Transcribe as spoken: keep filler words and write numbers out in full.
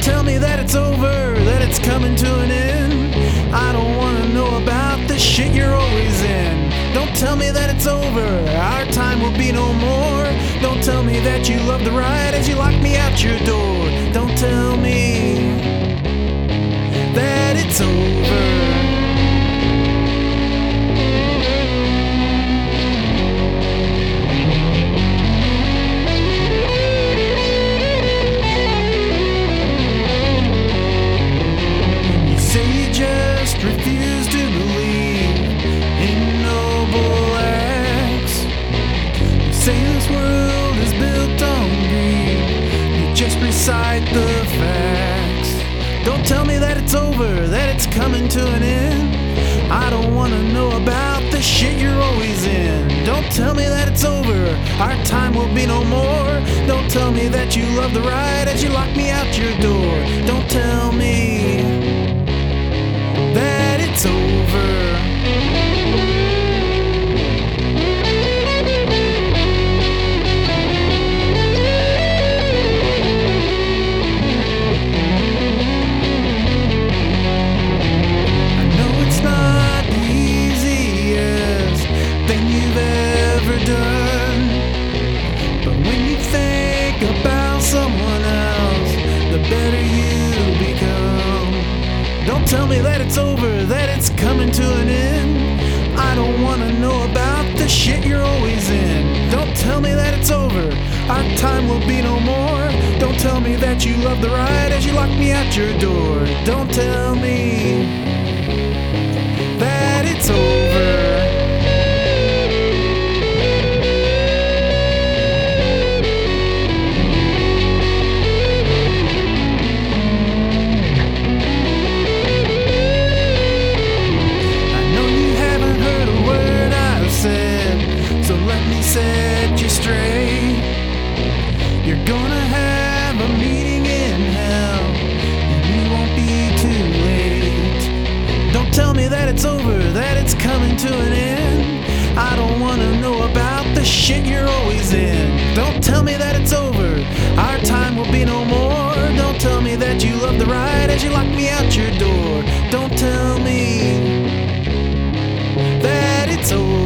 Don't tell me that it's over, that it's coming to an end. I don't wanna know about the shit you're always in. Don't tell me that it's over, our time will be no more. Don't tell me that you love the ride as you lock me out your door. Don't tell me that it's over. Refuse to believe in noble acts. You say this world is built on greed. You just recite the facts. Don't tell me that it's over, that it's coming to an end. I don't wanna know about the shit you're always in. Don't tell me that it's over, our time will be no more. Don't tell me that you love the ride as you lock me out your door. Don't tell me that it's over. I know it's not the easiest thing you've ever done, but when you think about someone else, the better you become. Don't tell me that it's over, that it's coming to an end. I don't wanna know about the shit you're always in. Don't tell me that it's over, our time will be no more. Don't tell me that you love the ride as you lock me out your door. Don't tell me that it's over. Set you straight. You're gonna have a meeting in hell, and you won't be too late. Don't tell me that it's over, that it's coming to an end. I don't wanna know about the shit you're always in. Don't tell me that it's over, our time will be no more. Don't tell me that you love the ride as you lock me out your door. Don't tell me that it's over.